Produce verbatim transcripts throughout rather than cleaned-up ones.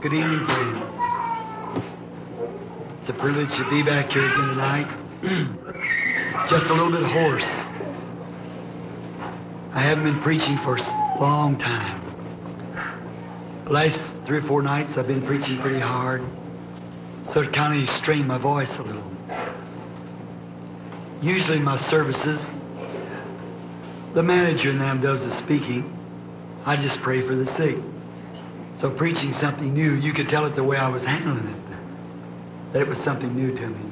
Good evening, friends. It's a privilege to be back here again tonight. Just a little bit hoarse. I haven't been preaching for a long time. The last three or four nights I've been preaching pretty hard, so it kind of strained my voice a little. Usually in my services, the manager in them does the speaking. I just pray for the sick. So preaching something new, you could tell it the way I was handling it, that it was something new to me.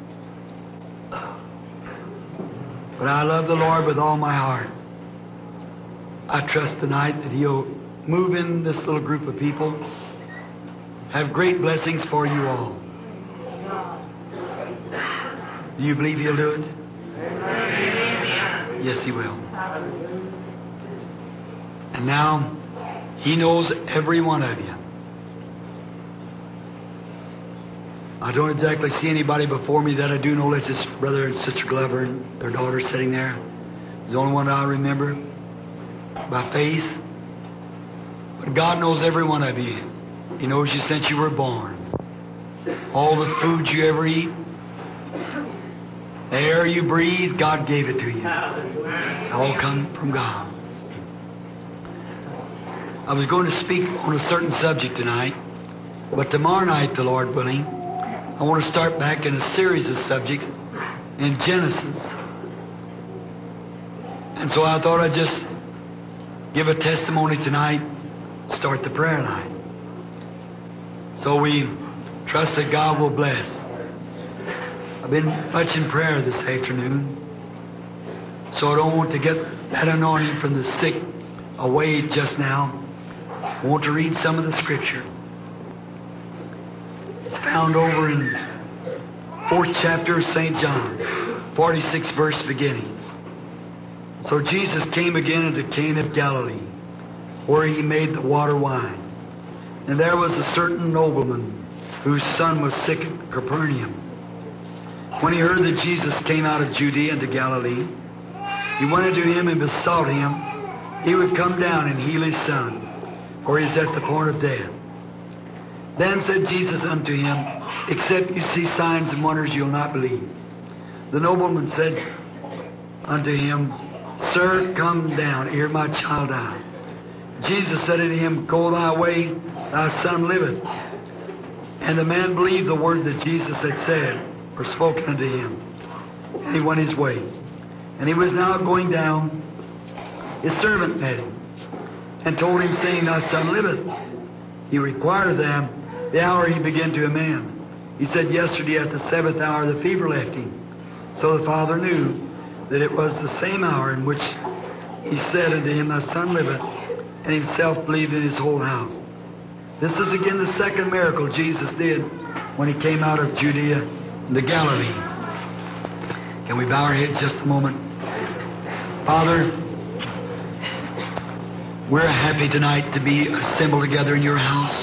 But I love the Lord with all my heart. I trust tonight that He'll move in this little group of people, have great blessings for you all. Do you believe He'll do it? Yes, He will. And now, He knows every one of you. I don't exactly see anybody before me that I do know. That's just Brother and Sister Glover and their daughter sitting there. It's the only one I remember by face. But God knows every one of you. He knows you since you were born. All the food you ever eat, the air you breathe, God gave it to you. It all come from God. I was going to speak on a certain subject tonight, but tomorrow night, the Lord willing, I want to start back in a series of subjects in Genesis. And so I thought I'd just give a testimony tonight, start the prayer night. So we trust that God will bless. I've been much in prayer this afternoon, so I don't want to get that anointing from the sick away just now. I want to read some of the Scripture. It's found over in fourth chapter of Saint John, forty-sixth verse beginning. So Jesus came again into Cana of Galilee, where He made the water wine. And there was a certain nobleman whose son was sick at Capernaum. When he heard that Jesus came out of Judea into Galilee, he went unto Him and besought Him He would come down and heal his son, for he is at the point of death. Then said Jesus unto him, Except you see signs and wonders, you'll not believe. The nobleman said unto him, Sir, come down, ere my child die. Jesus said unto him, Go thy way, thy son liveth. And the man believed the word that Jesus had said, or spoken unto him. And he went his way. And he was now going down. His servant met him, and told him, saying, Thy son liveth. He required of them the hour he began to amend. He said, Yesterday at the seventh hour the fever left him. So the father knew that it was the same hour in which he said unto him, Thy son liveth, and himself believed in his whole house. This is again the second miracle Jesus did when He came out of Judea into Galilee. Can we bow our heads just a moment? Father, we're happy tonight to be assembled together in Your house.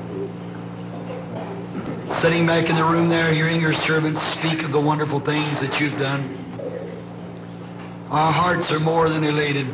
Sitting back in the room there, hearing Your servants speak of the wonderful things that You've done. Our hearts are more than elated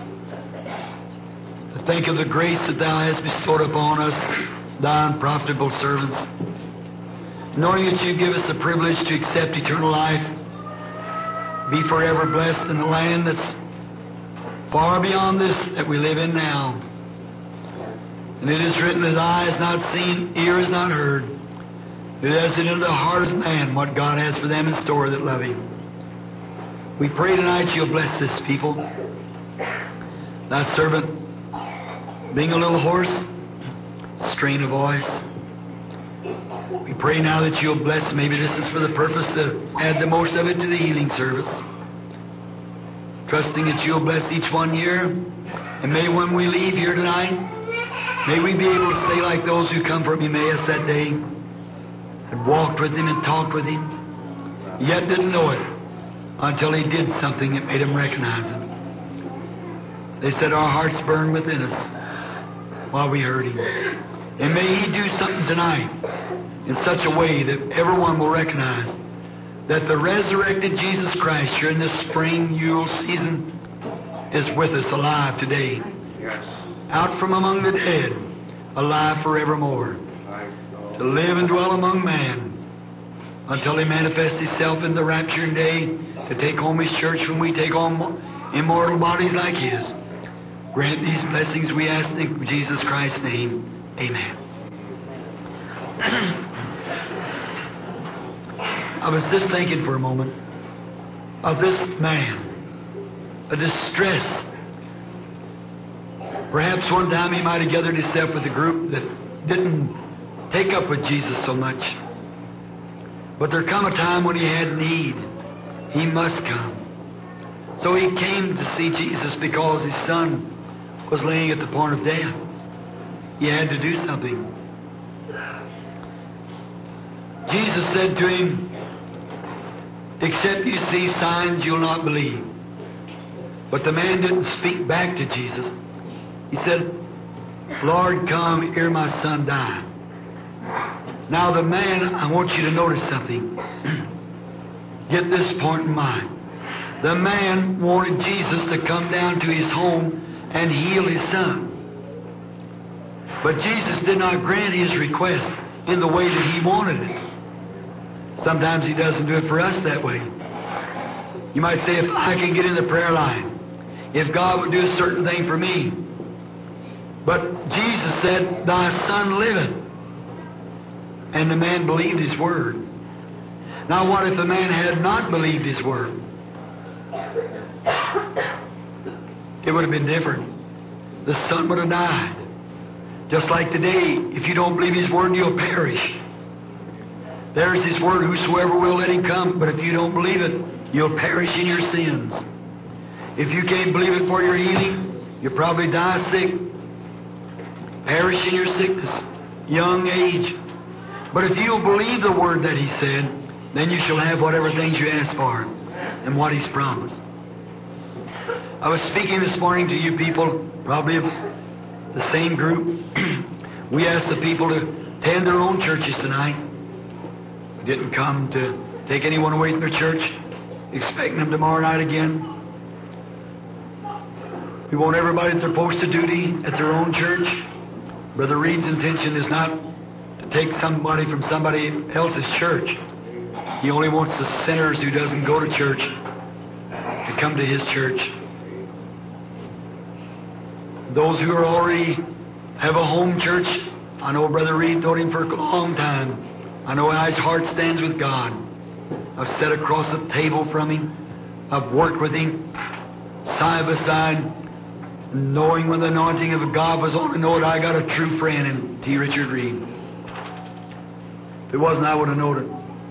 to think of the grace that Thou hast bestowed upon us, Thy unprofitable servants. Knowing that You give us the privilege to accept eternal life, be forever blessed in the land that's far beyond this that we live in now. And it is written that eye has not seen, ear has not heard. It has it into the heart of man what God has for them in store that love Him. We pray tonight You'll bless this people. Thy servant, being a little hoarse, strain of voice. We pray now that You'll bless. Maybe this is for the purpose to add the most of it to the healing service. Trusting that You'll bless each one here. And may when we leave here tonight, may we be able to say like those who come from Emmaus that day, had walked with Him and talked with Him, yet didn't know it until He did something that made them recognize Him. They said, Our hearts burned within us while we heard Him. And may He do something tonight in such a way that everyone will recognize that the resurrected Jesus Christ here in this spring Yule season is with us alive today. Out from among the dead, alive forevermore. to live and dwell among man until He manifests Himself in the rapturing day to take home His church when we take on immortal bodies like His. Grant these blessings, we ask in Jesus Christ's name. Amen. I was just thinking for a moment of this man, a distress. Perhaps one time he might have gathered himself with a group that didn't take up with Jesus so much. But there come a time when he had need. He must come. So he came to see Jesus because his son was laying at the point of death. He had to do something. Jesus said to him, "Except you see signs, you'll not believe." But the man didn't speak back to Jesus. He said, "Lord, come, ere my son die." Now the man, I want you to notice something. Get this point in mind. The man wanted Jesus to come down to his home and heal his son. But Jesus did not grant his request in the way that he wanted it. Sometimes He doesn't do it for us that way. You might say, if I can get in the prayer line, if God would do a certain thing for me. But Jesus said, "Thy son liveth." And the man believed His word. Now what if the man had not believed His word? It would have been different. The son would have died. Just like today, if you don't believe His word, you'll perish. There's His word, whosoever will, let him come. But if you don't believe it, you'll perish in your sins. If you can't believe it for your healing, you'll probably die sick. Perish in your sickness, young age. But if you'll believe the word that He said, then you shall have whatever things you ask for and what He's promised. I was speaking this morning to you people, probably of the same group. We asked the people to attend their own churches tonight. We didn't come to take anyone away from their church, expecting them tomorrow night again. We want everybody at their post of duty at their own church. Brother Reed's intention is not to take somebody from somebody else's church. He only wants the sinners who doesn't go to church to come to his church. Those who are already have a home church, I know Brother Reed told him for a long time. I know how his heart stands with God. I've sat across the table from him. I've worked with him side by side, knowing when the anointing of God was on. I know that I got a true friend in T. Richard Reed. If it wasn't, I would have known it.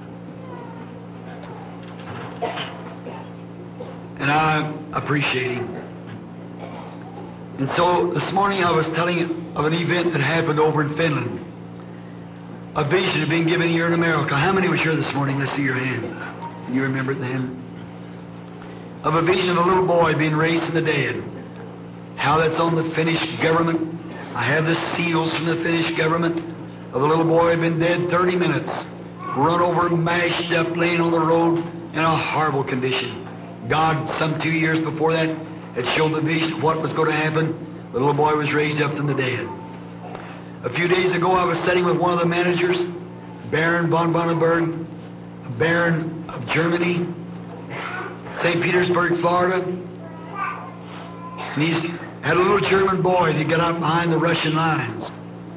And I appreciate him. And so this morning I was telling you of an event that happened over in Finland. A vision had been given here in America. How many was here this morning? Let's see your hands. You remember it then? Of a vision of a little boy being raised from the dead. How that's on the Finnish government. I have the seals from the Finnish government of a little boy who had been dead thirty minutes. Run over, mashed up, laying on the road in a horrible condition. God, some two years before that, had showed the vision of what was going to happen. The little boy was raised up from the dead. A few days ago, I was sitting with one of the managers, Baron von Bonnenberg, a baron of Germany, Saint Petersburg, Florida. And he's had a little German boy that got out behind the Russian lines.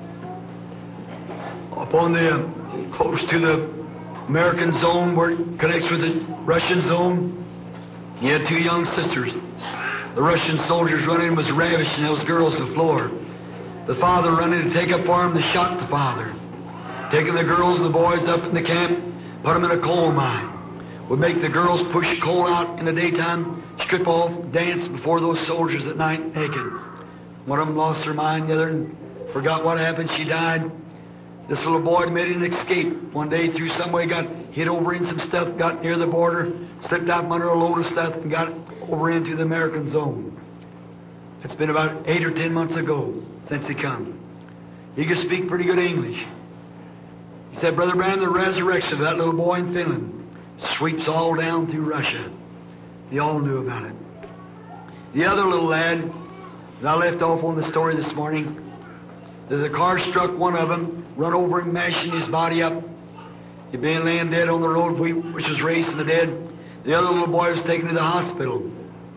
Up on the, close to the American zone where it connects with the Russian zone, he had two young sisters. The Russian soldiers running was ravishing those girls to the floor. The father running to take up for him, they shot the father. Taking the girls and the boys up in the camp, put them in a coal mine. Would make the girls push coal out in the daytime, strip off, dance before those soldiers at night naked. One of them lost her mind, the other forgot what happened, she died. This little boy made an escape. One day through some way got hid over in some stuff, got near the border, slipped out from under a load of stuff and got over into the American zone. It's been about eight or ten months ago since he come. He could speak pretty good English. He said, Brother Branham, the resurrection of that little boy in Finland sweeps all down through Russia. They all knew about it. The other little lad that I left off on the story this morning, The car struck one of them, run over him, mashing his body up. He'd been laying dead on the road, which was raising the dead. The other little boy was taken to the hospital.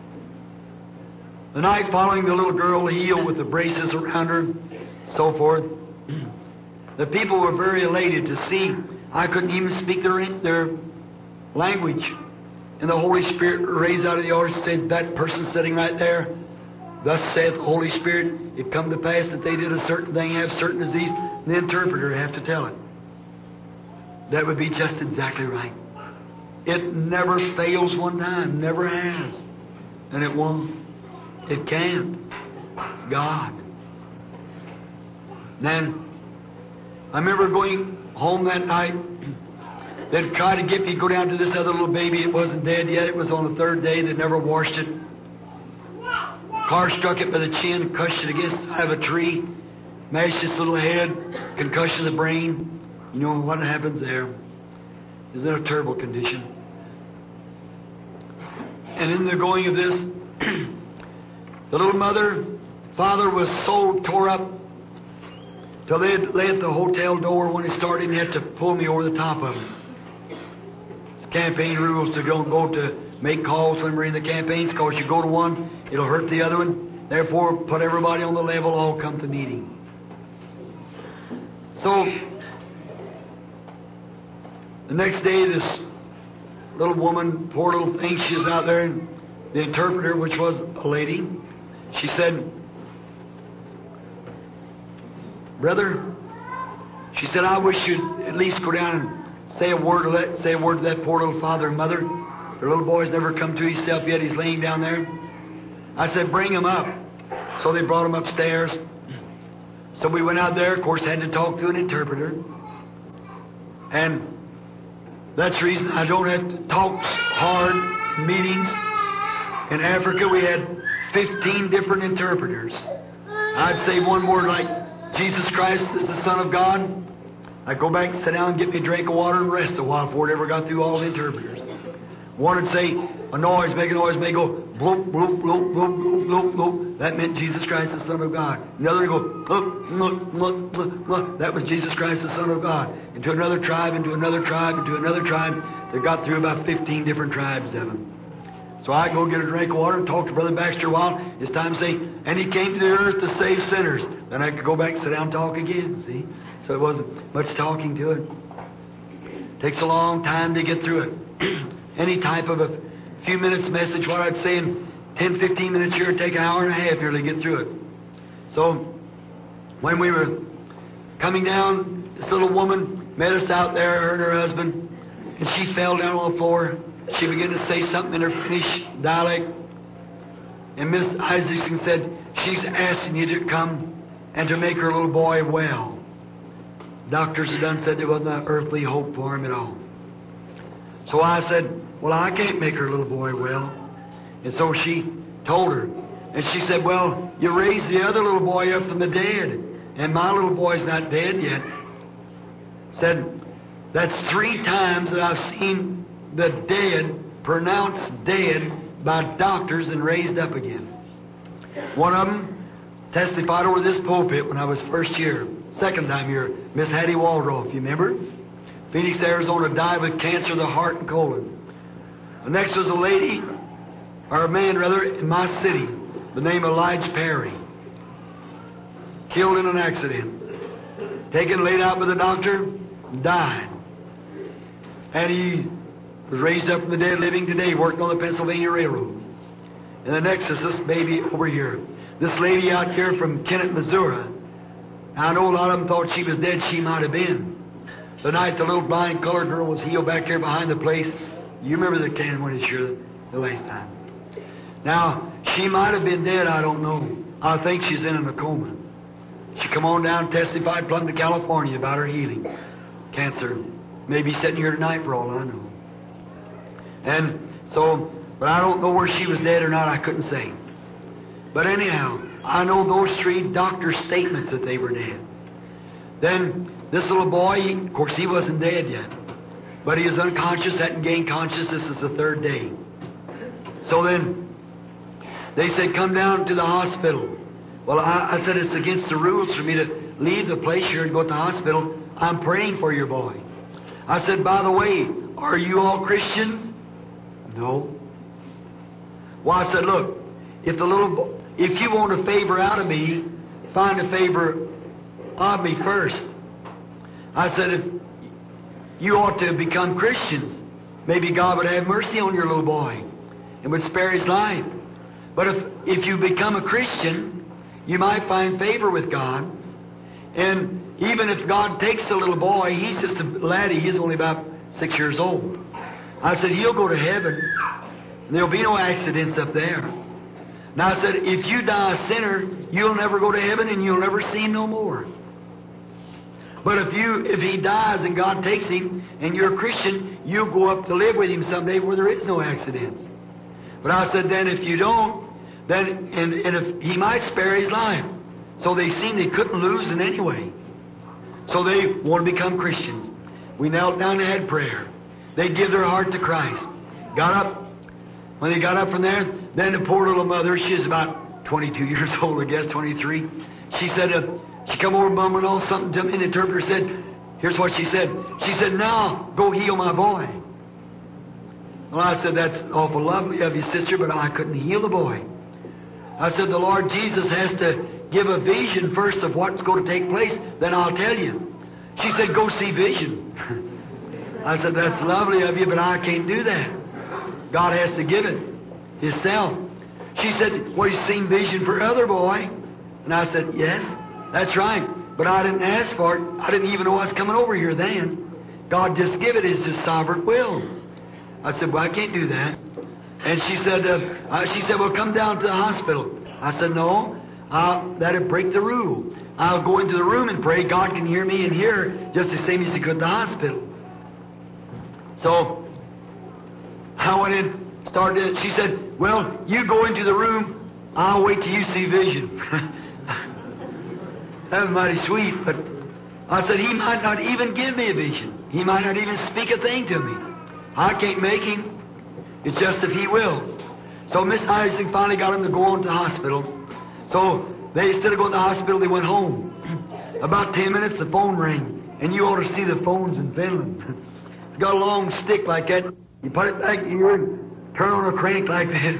The night following, the little girl healed with the braces around her, so forth. The people were very elated to see. I couldn't even speak their, their language. And the Holy Spirit raised out of the altar and said, that person sitting right there, thus saith the Holy Spirit, it come to pass that they did a certain thing, have certain disease, and the interpreter have to tell it. That would be just exactly right. It never fails one time, never has. And it won't. It can't. It's God. Then, I remember going home that night. They'd try to get me to go down to this other little baby. It wasn't dead yet. It was on the third day. They'd never washed it. Car struck it by the chin, crushed it against the side of a tree, mashed its little head, concussion of the brain. You know what happens there. It's in a terrible condition. And in the going of this, the little mother, father was so tore up till they lay at the hotel door when it started and had to pull me over the top of it. It's campaign rules to don't go to make calls when we're in the campaigns, because you go to one, it'll hurt the other one. Therefore, put everybody on the level, all come to meeting. So, the next day, this little woman, poor little thing, she was out there, and the interpreter, which was a lady, she said, brother, she said, I wish you'd at least go down and say a word to that, say a word to that poor little father and mother. Their little boy's never come to himself yet. He's laying down there. I said, bring him up. So they brought him upstairs. So we went out there, of course, had to talk to an interpreter. And that's the reason I don't have to talk hard meetings. In Africa, we had fifteen different interpreters. I'd say one word like, Jesus Christ is the Son of God. I'd go back and sit down and get me a drink of water and rest a while before it ever got through all the interpreters. One would say, a noise, make a noise, may go, bloop, bloop, bloop, bloop, bloop, bloop, bloop. That meant Jesus Christ, the Son of God. Another would go, look, look, look, look, look. That was Jesus Christ, the Son of God. Into another tribe, into another tribe, into another tribe. They got through about fifteen different tribes of them. So I'd go get a drink of water and talk to Brother Baxter a while. It's time to say, and he came to the earth to save sinners. Then I could go back and sit down and talk again, see? So it wasn't much talking to it. Takes a long time to get through it. Any type of a few minutes message, what I'd say in ten, fifteen minutes here, it'd take an hour and a half here to get through it. So, when we were coming down, this little woman met us out there, her and her husband, and she fell down on the floor. She began to say something in her Finnish dialect. And Miss Isaacson said, she's asking you to come and to make her little boy well. Doctors had done said there wasn't an earthly hope for him at all. So I said, well, I can't make her little boy well. And so she told her. And she said, well, you raised the other little boy up from the dead, and my little boy's not dead yet. Said, that's three times that I've seen the dead pronounced dead by doctors and raised up again. One of them testified over this pulpit when I was first here, second time here, Miss Hattie Waldroff, you remember? Phoenix, Arizona, died with cancer of the heart and colon. The next was a lady, or a man rather, in my city, the name of Elijah Perry. Killed in an accident. Taken, laid out by the doctor, died. And he was raised up from the dead, living today, working on the Pennsylvania Railroad. And the next is this baby over here. This lady out here from Kennett, Missouri. I know a lot of them thought she was dead. She might have been. The night the little blind colored girl was healed back here behind the place. You remember the can when it's sure the last time. Now, she might have been dead, I don't know. I think she's in a coma. She come on down and testified plumb to California about her healing. Cancer. Maybe sitting here tonight for all I know. And so, but I don't know where she was dead or not, I couldn't say. But anyhow, I know those three doctor statements that they were dead. Then, this little boy, of course, he wasn't dead yet. But he is unconscious, hadn't gained consciousness. This is the third day. So then, they said, come down to the hospital. Well, I, I said, it's against the rules for me to leave the place here and go to the hospital. I'm praying for your boy. I said, by the way, are you all Christians? No. Well, I said, look, if the little bo- if you want a favor out of me, find a favor of me first. I said, if you ought to become Christians, maybe God would have mercy on your little boy and would spare his life. But if, if you become a Christian, you might find favor with God. And even if God takes a little boy, he's just a laddie, he's only about six years old. I said, he'll go to heaven, and there'll be no accidents up there. Now I said, if you die a sinner, you'll never go to heaven and you'll never see him no more. But if you, if he dies and God takes him and you're a Christian, you'll go up to live with him someday where there is no accidents. But I said, then if you don't, then, and, and if he might spare his life. So they seen they couldn't lose in any way. So they want to become Christians. We knelt down and had prayer. They give their heart to Christ. Got up. When they got up from there, then the poor little mother, she was about twenty-two years old, I guess, twenty-three. She said, uh, she come over mumbling all something to me, and the interpreter said, here's what she said. She said, now, go heal my boy. Well, I said, that's awful lovely of you, sister, but I couldn't heal the boy. I said, the Lord Jesus has to give a vision first of what's going to take place, then I'll tell you. She said, go see vision. I said, that's lovely of you, but I can't do that. God has to give it Himself. She said, well, you've seen vision for other boy. And I said, yes, that's right. But I didn't ask for it. I didn't even know I was coming over here then. God just give it His sovereign will. I said, well, I can't do that. And she said, uh, uh, she said, well, come down to the hospital. I said, no, uh, that'd break the rule. I'll go into the room and pray. God can hear me in here just the same as He could in the hospital. So I went in, started. She said, well, you go into the room. I'll wait till you see vision. That was mighty sweet. But I said, He might not even give me a vision. He might not even speak a thing to me. I can't make Him. It's just if He will. So Miss Isaac finally got him to go on to the hospital. So they, instead of going to the hospital, they went home. About ten minutes, the phone rang. And you ought to see the phones in Finland. It's got a long stick like that. You put it back here and turn on a crank like this.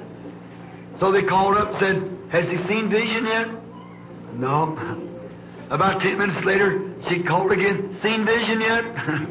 So they called up and said, has he seen vision yet? No. About ten minutes later, she called again, seen vision yet?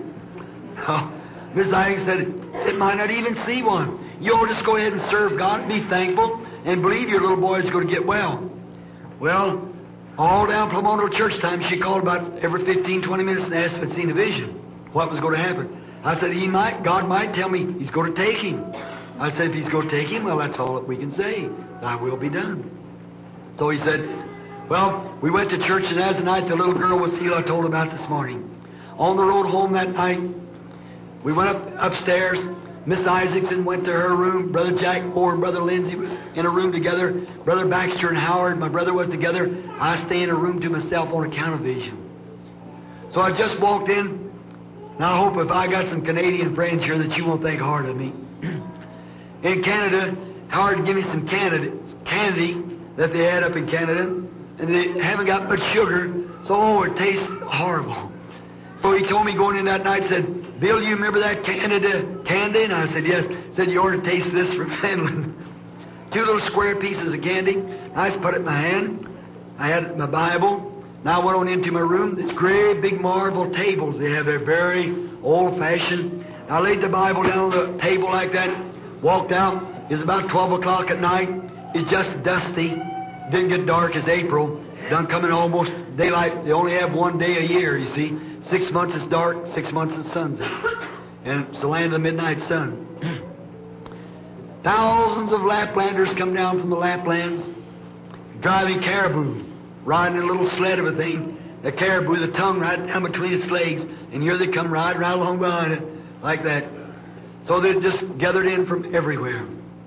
No. Miss Isaac said, it might not even see one. You ought to just go ahead and serve God, be thankful, and believe your little boy is going to get well. Well, all down Plymouth church time, she called about every fifteen, twenty minutes and asked if he'd seen a vision, what was going to happen. I said, he might, God might tell me He's going to take him. I said, if He's going to take him, well, that's all that we can say. Thy will be done. So he said, well, we went to church, and as the night the little girl was healed, I told about this morning. On the road home that night, we went up upstairs. Miss Isaacson went to her room. Brother Jack Moore and Brother Lindsay was in a room together. Brother Baxter and Howard, my brother, was together. I stay in a room to myself on account of vision. So I just walked in. Now I hope if I got some Canadian friends here that you won't think hard of me. In Canada, Howard gave me some candy, candy that they had up in Canada, and they haven't got much sugar, so oh, it tastes horrible. So he told me going in that night, said, Bill, you remember that Canada candy? And I said, yes. He said, you ought to taste this from Finland. Two little square pieces of candy. I just put it in my hand. I had my Bible. Now I went on into my room. This great big marble tables they have. They're very old-fashioned. I laid the Bible down on the table like that, walked out. It was about twelve o'clock at night. It's just dusty. Didn't get dark as April. Done coming almost daylight. They only have one day a year, you see. Six months it's dark, six months it's sunset. And it's the land of the midnight sun. Thousands of Laplanders come down from the Laplands, driving caribou, riding a little sled of a thing. The caribou, the tongue right down between its legs, and here they come riding right along behind it, like that. So they just gathered in from everywhere.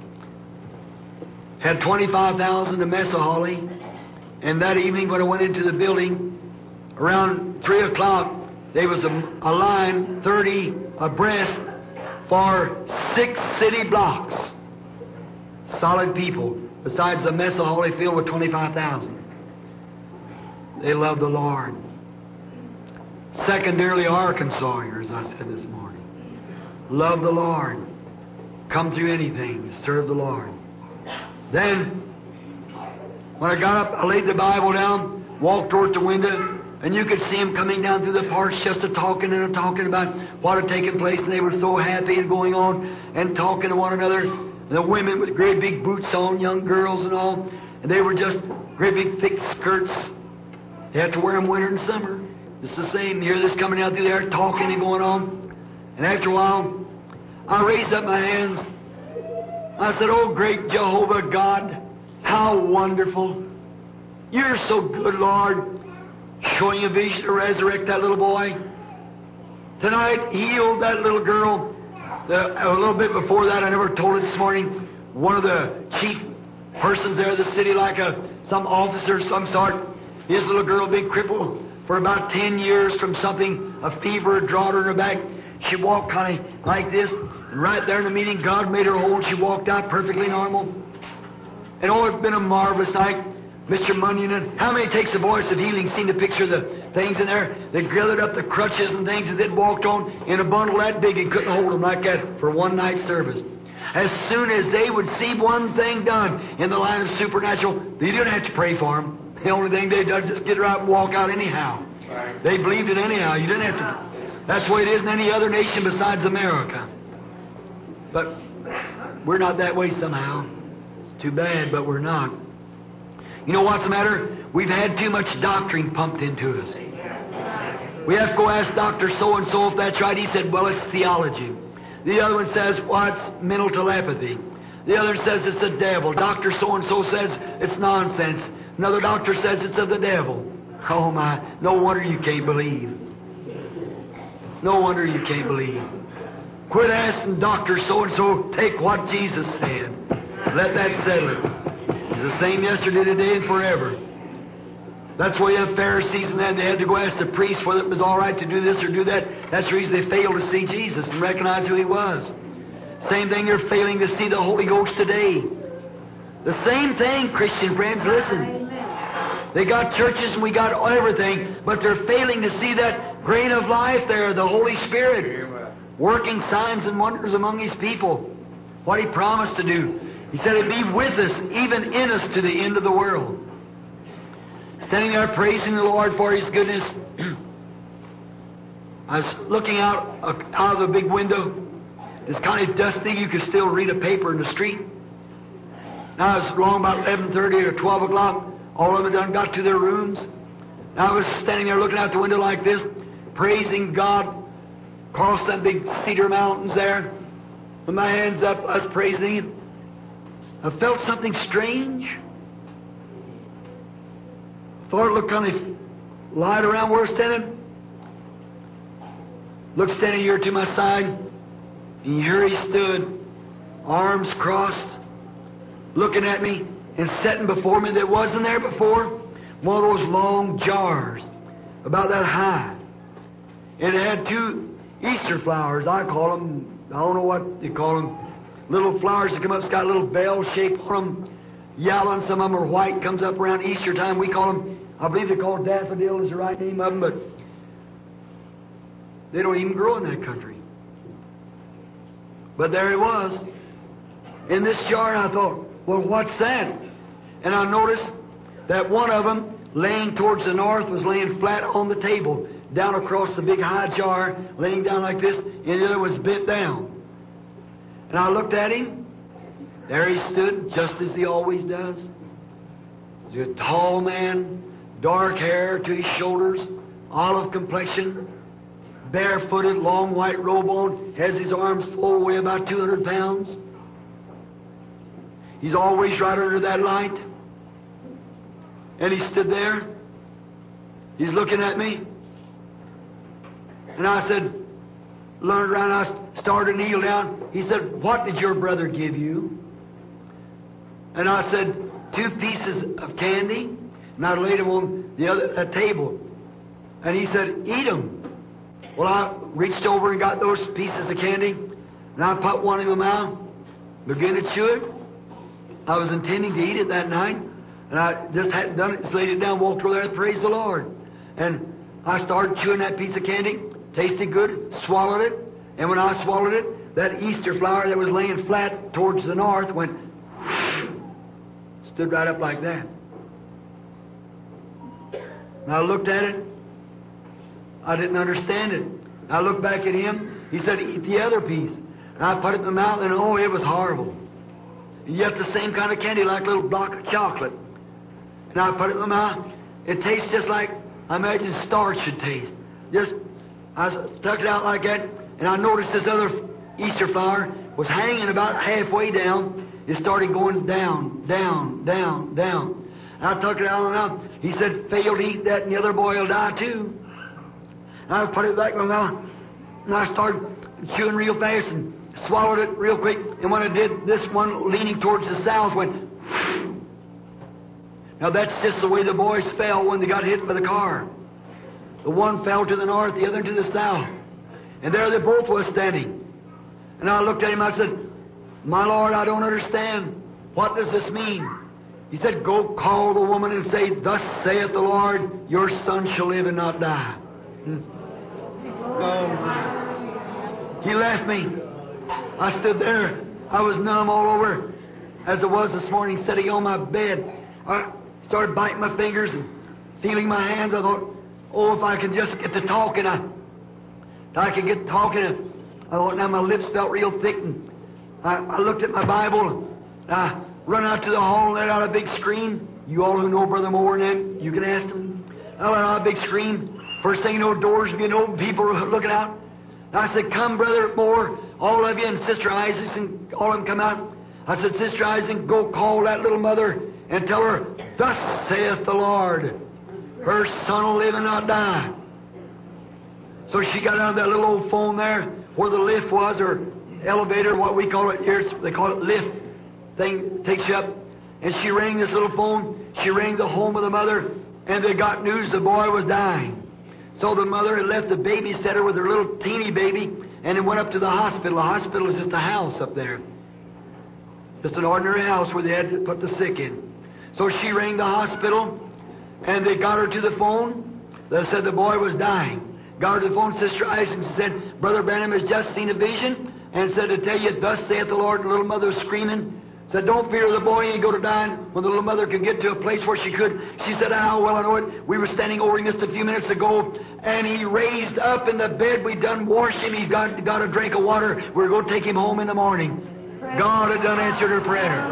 Had twenty-five thousand to Messahaly, and that evening when I went into the building, around three o'clock, there was a, a line thirty abreast for six city blocks. Solid people, besides the Messahaly filled with twenty-five thousand. They love the Lord. Secondarily, Arkansasians, I said this morning, love the Lord. Come through anything to serve the Lord. Then, when I got up, I laid the Bible down, walked toward the window, and you could see them coming down through the parks just a talking and a talking about what had taken place, and they were so happy and going on and talking to one another. And the women with great big boots on, young girls and all, and they were just great big thick skirts. They had to wear them winter and summer. It's the same. You hear this coming out through there, talking and going on. And after a while, I raised up my hands. I said, "Oh, great Jehovah God, how wonderful. You're so good, Lord, showing a vision to resurrect that little boy. Tonight, healed that little girl. The, a little bit before that, I never told it this morning, one of the chief persons there in the city, like a some officer of some sort, his little girl, big cripple, for about ten years from something, a fever had drawn her in her back. She walked kind of like this, and right there in the meeting, God made her whole, and she walked out perfectly normal. And oh, it's been a marvelous night. Mister Munyon, how many takes the voice of healing, seen the picture of the things in there? They gathered up the crutches and things that they'd walked on in a bundle that big and couldn't hold them like that for one night service. As soon as they would see one thing done in the line of supernatural, they didn't have to pray for them. The only thing they did was just get out and walk out anyhow. They believed it anyhow. You didn't have to. That's the way it is in any other nation besides America. But we're not that way somehow. It's too bad, but we're not. You know what's the matter? We've had too much doctrine pumped into us. We have to go ask Doctor So-and-so if that's right. He said, well, it's theology. The other one says, well, it's mental telepathy. The other says it's the devil. Doctor So-and-so says it's nonsense. Another doctor says it's of the devil. Oh, my. No wonder you can't believe. No wonder you can't believe. Quit asking Doctor So-and-so. Take what Jesus said. Let that settle it. It's the same yesterday, today, and forever. That's why you have Pharisees and that. They had to go ask the priest whether it was all right to do this or do that. That's the reason they failed to see Jesus and recognize who He was. Same thing, you're failing to see the Holy Ghost today. The same thing, Christian friends, listen. They got churches and we got everything, but they're failing to see that grain of life there, the Holy Spirit, working signs and wonders among His people. What He promised to do. He said He'd be with us, even in us, to the end of the world. Standing there praising the Lord for His goodness. I was looking out, uh, out of the big window. It's kind of dusty. You could still read a paper in the street. Now it was long about eleven thirty or twelve o'clock. All of them done got to their rooms. Now I was standing there looking out the window like this, praising God across them big cedar mountains there. With my hands up, I was praising Him. I felt something strange. Thought it looked kind of light around where I was standing. Looked standing here to my side, and here He stood, arms crossed, looking at me, and setting before me that wasn't there before. One of those long jars, about that high. And it had two Easter flowers, I call them. I don't know what you call them. Little flowers that come up, it's got a little bell shape on them. Yellow, and some of them are white, comes up around Easter time. We call them, I believe they're called daffodil is the right name of them, but they don't even grow in that country. But there it was, in this jar, and I thought, well, what's that? And I noticed that one of them, laying towards the north, was laying flat on the table, down across the big high jar, laying down like this, and the other was bent down. And I looked at him. There he stood, just as he always does. He's a tall man, dark hair to his shoulders, olive complexion, barefooted, long white robe on, has his arms full, weigh about two hundred pounds. He's always right under that light. And he stood there. He's looking at me. And I said, learned around, I started to kneel down. He said, what did your brother give you? And I said, two pieces of candy. And I laid them on the other a table. And he said, eat them. Well, I reached over and got those pieces of candy. And I put one in my mouth, began to chew it. I was intending to eat it that night. And I just hadn't done it, just laid it down, walked over there, and praised the Lord. And I started chewing that piece of candy, tasted good, swallowed it, and when I swallowed it, that Easter flower that was laying flat towards the north went, stood right up like that. And I looked at it, I didn't understand it. I looked back at him, he said, eat the other piece. And I put it in my mouth, and oh, it was horrible. And yet the same kind of candy, like a little block of chocolate. And I put it in my mouth. It tastes just like I imagine starch should taste. Just, I stuck it out like that, and I noticed this other Easter flower was hanging about halfway down. It started going down, down, down, down. And I took it out and out. He said, fail to eat that, and the other boy will die too. And I put it back in my mouth, and I started chewing real fast and swallowed it real quick. And when I did, this one leaning towards the south went. Now that's just the way the boys fell when they got hit by the car. The one fell to the north, the other to the south. And there they both was standing. And I looked at him, I said, my Lord, I don't understand. What does this mean? He said, go call the woman and say, thus saith the Lord, your son shall live and not die. Hmm. Oh. He left me. I stood there. I was numb all over, as I was this morning, sitting on my bed. I started biting my fingers and feeling my hands. I thought, oh, if I could just get to talking, I, if I could get talking. I thought, now my lips felt real thick. And I, I looked at my Bible. And I run out to the hall and let out a big scream. You all who know Brother Moore and them, you can ask them. I let out a big scream. First thing you know, doors being open, people were looking out. And I said, come, Brother Moore, all of you, and Sister Isaac, and all of them come out. I said, Sister Isaac, go call that little mother and tell her, thus saith the Lord, her son will live and not die. So she got out of that little old phone there where the lift was, or elevator, what we call it here, they call it lift thing, takes you up. And she rang this little phone. She rang the home of the mother, and they got news the boy was dying. So the mother had left the babysitter with her little teeny baby, and it went up to the hospital. The hospital is just a house up there. Just an ordinary house where they had to put the sick in. So she rang the hospital, and they got her to the phone. They said the boy was dying. Got her to the phone, Sister Isaac said, Brother Branham has just seen a vision, and said to tell you, thus saith the Lord. And the little mother was screaming. Said, don't fear the boy, he ain't going to die. When the little mother could get to a place where she could, she said, how well I know it. We were standing over him just a few minutes ago, and he raised up in the bed. We done washed him. He's got, got a drink of water. We're going to take him home in the morning. God had done answered her prayer.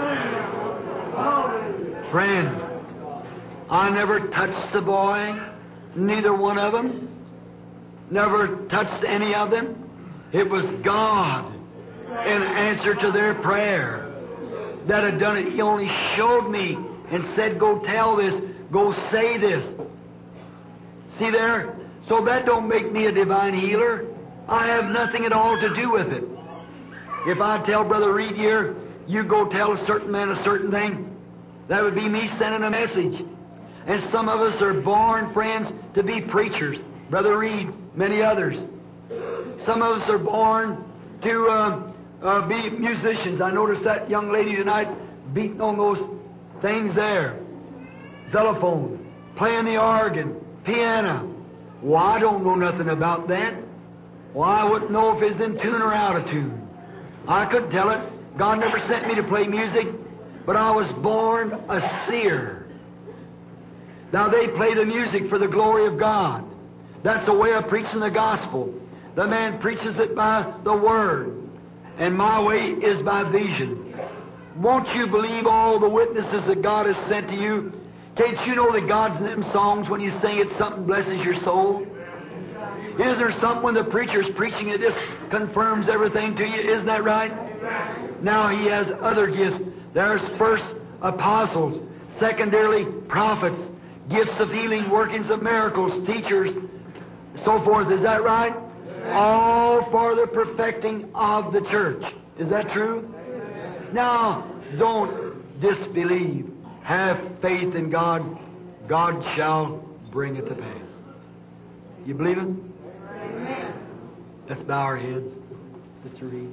Friend, I never touched the boy, neither one of them. Never touched any of them. It was God in answer to their prayer that had done it. He only showed me and said, go tell this, go say this. See there? So that don't make me a divine healer. I have nothing at all to do with it. If I tell Brother Reed here, you go tell a certain man a certain thing, that would be me sending a message. And some of us are born, friends, to be preachers. Brother Reed, many others. Some of us are born to uh, uh, be musicians. I noticed that young lady tonight beating on those things there. Xylophone, playing the organ, piano. Well, I don't know nothing about that. Well, I wouldn't know if it's in tune or out of tune. I couldn't tell it. God never sent me to play music, but I was born a seer. Now they play the music for the glory of God. That's the way of preaching the gospel. The man preaches it by the Word, and my way is by vision. Won't you believe all the witnesses that God has sent to you? Can't you know that God's in them songs, when you sing it, something blesses your soul? Is there something when the preacher's preaching it just confirms everything to you? Isn't that right? Now He has other gifts. There's first apostles, secondarily prophets, gifts of healing, workings of miracles, teachers, so forth. Is that right? All for the perfecting of the church. Is that true? Now, don't disbelieve. Have faith in God. God shall bring it to pass. You believe it? Amen. Let's bow our heads. Sister Reed.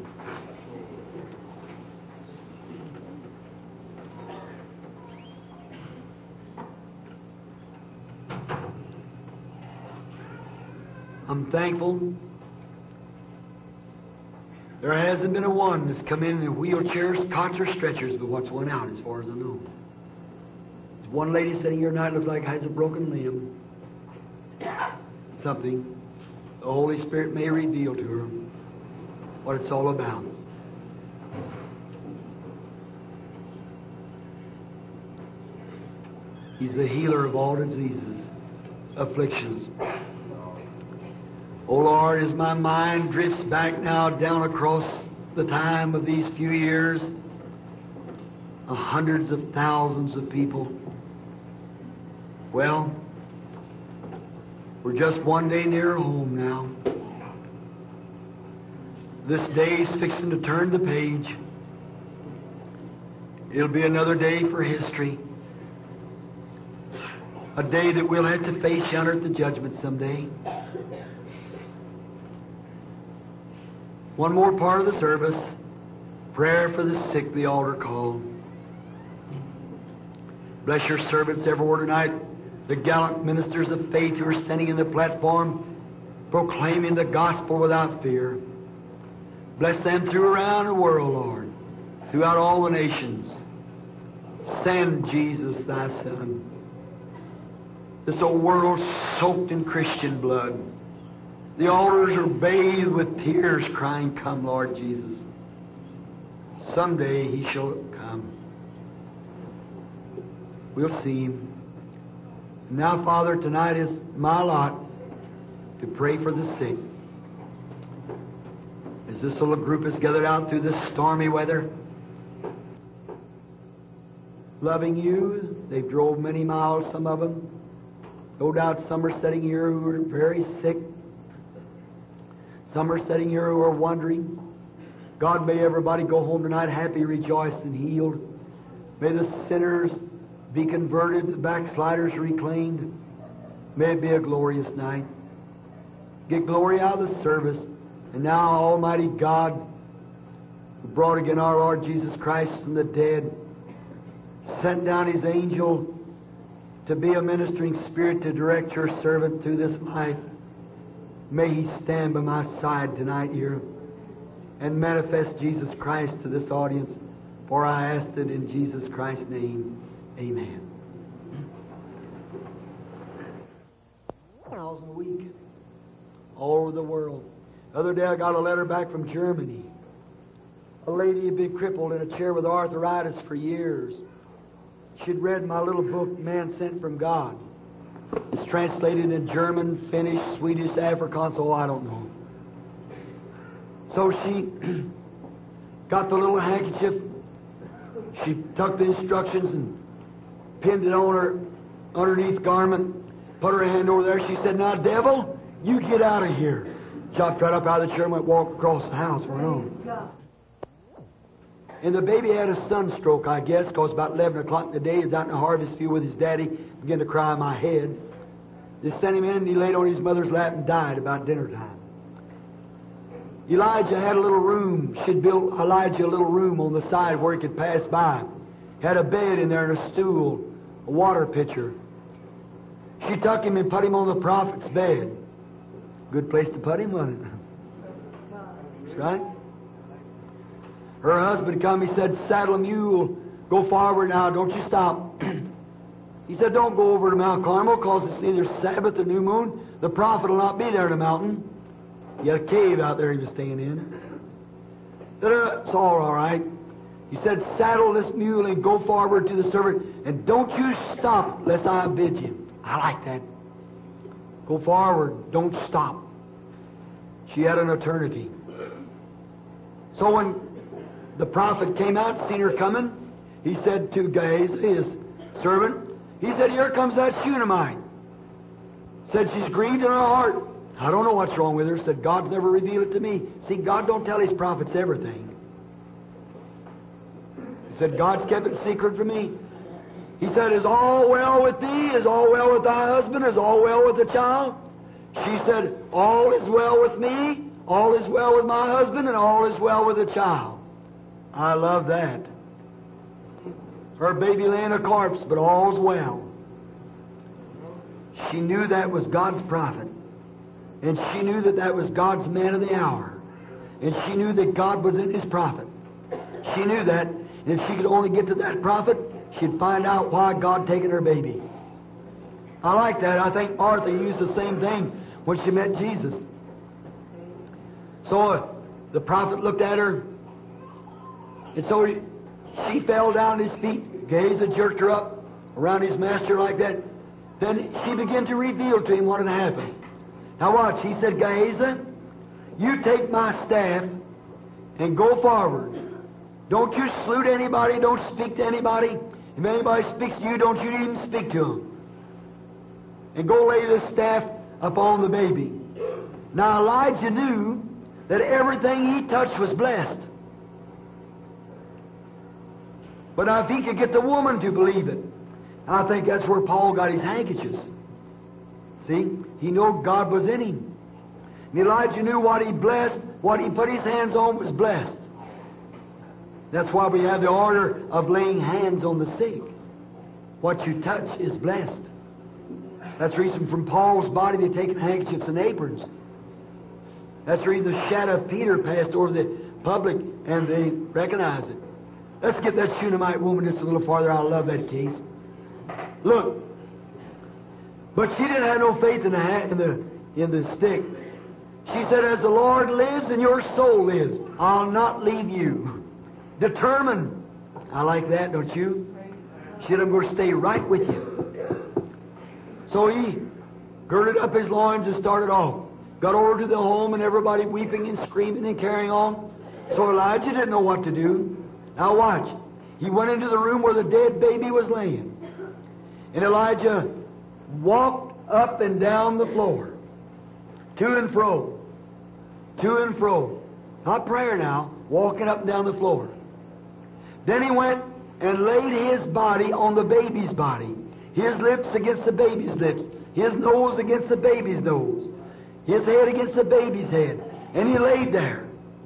I'm thankful. There hasn't been a one that's come in in wheelchairs, cots, or stretchers, but what's one out as far as I know. There's one lady sitting here tonight looks like has a broken limb. Something the Holy Spirit may reveal to her what it's all about. He's the healer of all diseases, afflictions. Oh Lord, as my mind drifts back now down across the time of these few years, uh, hundreds of thousands of people. Well, we're just one day nearer home now. This day's fixing to turn the page. It'll be another day for history. A day that we'll have to face yonder at the judgment someday. One more part of the service. Prayer for the sick, the altar call. Bless your servants everywhere tonight. The gallant ministers of faith who are standing in the platform proclaiming the gospel without fear. Bless them through around the world, Lord, throughout all the nations. Send Jesus, thy Son. This old world soaked in Christian blood. The altars are bathed with tears, crying, "Come, Lord Jesus." Someday He shall come. We'll see Him. Now, Father, tonight is my lot to pray for the sick. As this little group is gathered out through this stormy weather, loving You, they've drove many miles, some of them. No doubt some are sitting here who are very sick. Some are sitting here who are wondering. God, may everybody go home tonight happy, rejoiced, and healed. May the sinners be converted, the backsliders reclaimed. May it be a glorious night. Get glory out of the service. And now, Almighty God, who brought again our Lord Jesus Christ from the dead, sent down His angel to be a ministering spirit to direct Your servant through this life. May He stand by my side tonight here and manifest Jesus Christ to this audience. For I ask it in Jesus Christ's name. Amen. Thousand a week, all over the world. The other day I got a letter back from Germany. A lady had been crippled in a chair with arthritis for years. She'd read my little book, Man Sent from God. It's translated in German, Finnish, Swedish, Afrikaans, oh, I don't know. So she got the little handkerchief. She took the instructions and pinned it on her underneath garment, put her hand over there. She said, "Now, devil, you get out of here." Jumped right up out of the chair and went walk across the house for her own. And the baby had a sunstroke, I guess, because about eleven o'clock in the day, he was out in the harvest field with his daddy, began to cry in my head. They sent him in and he laid on his mother's lap and died about dinner time. Elijah had a little room. She'd built Elijah a little room on the side where he could pass by. Had a bed in there and a stool, a water pitcher. She took him and put him on the prophet's bed. Good place to put him, wasn't it? That's right. Her husband come, he said, "Saddle a mule, go forward now, don't you stop." He said, "Don't go over to Mount Carmel, because it's either Sabbath or new moon. The prophet will not be there in the mountain." He had a cave out there he was staying in. Said, uh, "It's all all right." He said, "Saddle this mule and go forward to the servant, and don't you stop lest I bid you." I like that. Go forward, don't stop. She had an eternity. So when the prophet came out, seen her coming, he said to Gehazi, his servant, he said, "Here comes that Shunammite." Said she's grieved in her heart. I don't know what's wrong with her. Said, "God's never revealed it to me." See, God don't tell His prophets everything. He said, "God's kept it secret from me." He said, "Is all well with thee? Is all well with thy husband? Is all well with the child?" She said, "All is well with me. All is well with my husband, and all is well with the child." I love that. Her baby lay in a corpse, but all's well. She knew that was God's prophet. And she knew that that was God's man of the hour. And she knew that God was in His prophet. She knew that. And if she could only get to that prophet, she'd find out why God taken her baby. I like that. I think Martha used the same thing when she met Jesus. So uh, the prophet looked at her, and so he, she fell down at His feet. Gehazi jerked her up around his master like that. Then she began to reveal to him what had happened. Now watch. He said, Gehazi, you take my staff and go forward. Don't you salute anybody. Don't speak to anybody. If anybody speaks to you, don't you even speak to them. And go lay this staff upon the baby. Now Elijah knew that everything he touched was blessed. But now if he could get the woman to believe it, I think that's where Paul got his handkerchiefs. See? He knew God was in him. And Elijah knew what he blessed, what he put his hands on was blessed. That's why we have the order of laying hands on the sick. What you touch is blessed. That's the reason from Paul's body they take handkerchiefs and aprons. That's the reason the shadow of Peter passed over the public and they recognized it. Let's get that Shunammite woman just a little farther. I love that case. Look. But she didn't have no faith in the, hat, in the, in the stick. She said, as the Lord lives and your soul lives, I'll not leave you. Determined. I like that, don't you? She said, I'm going to stay right with you. So he girded up his loins and started off. Got over to the home and everybody weeping and screaming and carrying on. So Elijah didn't know what to do. Now watch. He went into the room where the dead baby was laying. And Elijah walked up and down the floor. To and fro. To and fro. Not prayer now. Walking up and down the floor. Then he went and laid his body on the baby's body. His lips against the baby's lips. His nose against the baby's nose. His head against the baby's head. And he laid there.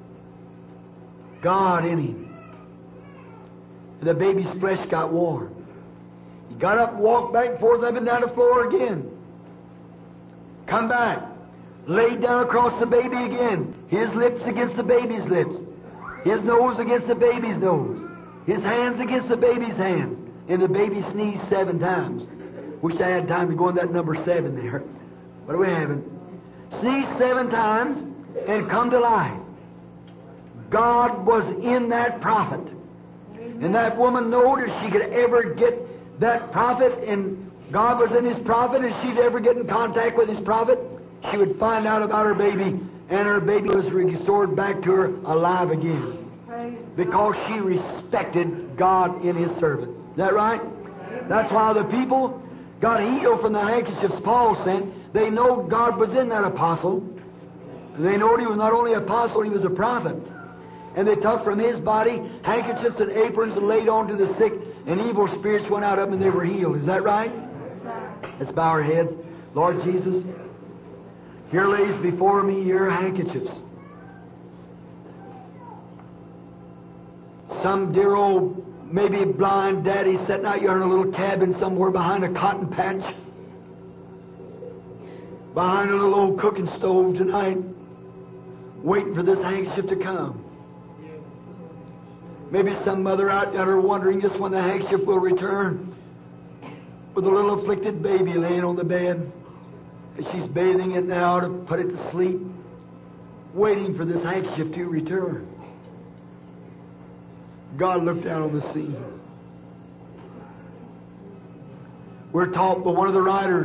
God in him. And the baby's flesh got warm. He got up and walked back and forth up and down the floor again. Come back. Laid down across the baby again. His lips against the baby's lips. His nose against the baby's nose. His hands against the baby's hands. And the baby sneezed seven times. Wish I had time to go in that number seven there. But we haven't. Sneezed seven times and come to life. God was in that prophet. And that woman knowed if she could ever get that prophet and God was in his prophet and she'd ever get in contact with his prophet, she would find out about her baby and her baby was restored back to her alive again. Because she respected God in His servant. Is that right? That's why the people got healed from the handkerchiefs Paul sent. They know God was in that apostle. They know he was not only an apostle, he was a prophet. And they took from his body handkerchiefs and aprons and laid on to the sick, and evil spirits went out of them and they were healed. Is that right? Let's bow our heads. Lord Jesus, here lays before me your handkerchiefs. Some dear old, maybe blind daddy sitting out here in a little cabin somewhere behind a cotton patch, behind a little old cooking stove tonight, waiting for this handkerchief to come. Maybe some mother out there wondering just when the handkerchief will return, with a little afflicted baby laying on the bed. She's bathing it now to put it to sleep, waiting for this handkerchief to return. God looked down on the scene. We're taught by one of the writers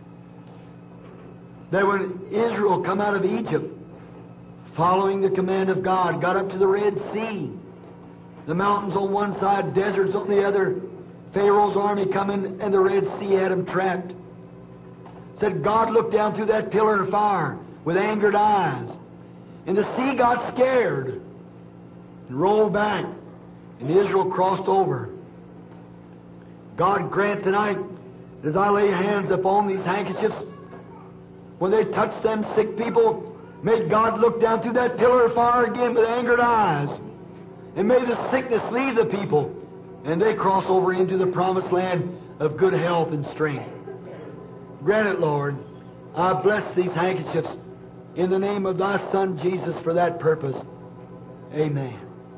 that when Israel come out of Egypt, following the command of God, got up to the Red Sea, the mountains on one side, deserts on the other, Pharaoh's army coming, and the Red Sea had them trapped. Said God looked down through that pillar of fire with angered eyes, and the sea got scared and rolled back. And Israel crossed over. God grant tonight, as I lay hands upon these handkerchiefs, when they touch them sick people, may God look down through that pillar of fire again with angered eyes. And may the sickness leave the people, and they cross over into the promised land of good health and strength. Grant it, Lord. I bless these handkerchiefs in the name of Thy Son Jesus for that purpose. Amen.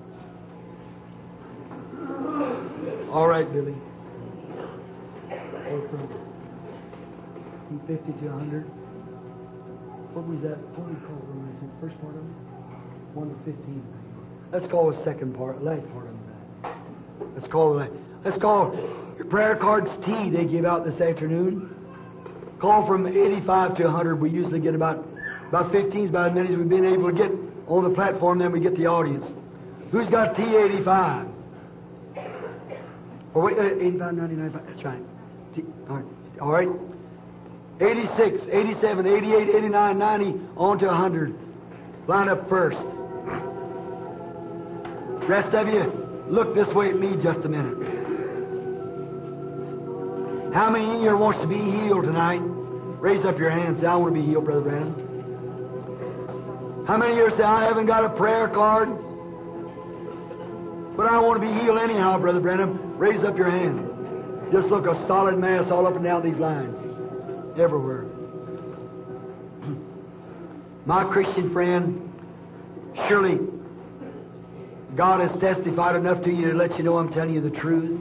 All right, Billy. fifty to one hundred. What was that? What do we call it? The first part of it? one to fifteen. Let's call the second part, last part of that. Let's call the Let's call your prayer cards T they give out this afternoon. Call from eighty-five to one hundred. We usually get about about fifteen, about as many as we've been able to get on the platform, then we get the audience. Who's got T eighty-five? Or wait, uh, eighty-five, ninety-nine, that's right. T, all right. All right. eighty-six, eighty-seven, eighty-eight, eighty-nine, ninety, on to one hundred. Line up first. Rest of you, look this way at me just a minute. How many in here wants to be healed tonight? Raise up your hands. Say, I want to be healed, Brother Branham. How many of you say, I haven't got a prayer card, but I want to be healed anyhow, Brother Branham? Raise up your hand. Just look a solid mass all up and down these lines. Everywhere. My Christian friend, surely God has testified enough to you to let you know I'm telling you the truth.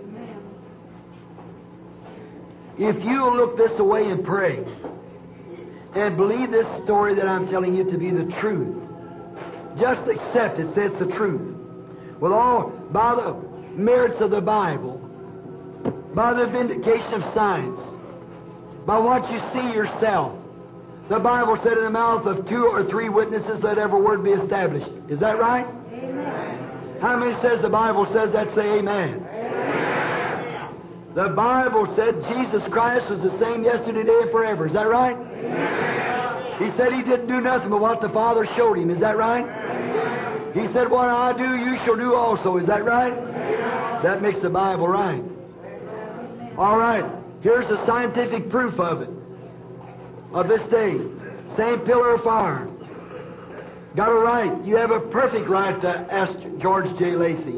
If you'll look this way and pray and believe this story that I'm telling you to be the truth, just accept it, say it's the truth. With all, by the merits of the Bible, by the vindication of science, by what you see yourself. The Bible said in the mouth of two or three witnesses, let every word be established. Is that right? Amen. How many says the Bible says that? Say amen. Amen. The Bible said Jesus Christ was the same yesterday, today, and forever. Is that right? Amen. He said He didn't do nothing but what the Father showed Him. Is that right? Amen. He said, what I do, you shall do also. Is that right? Amen. That makes the Bible right. Amen. All right. Here's the scientific proof of it. Of this day. Same pillar of fire. Got a right. You have a perfect right to ask George J. Lacey.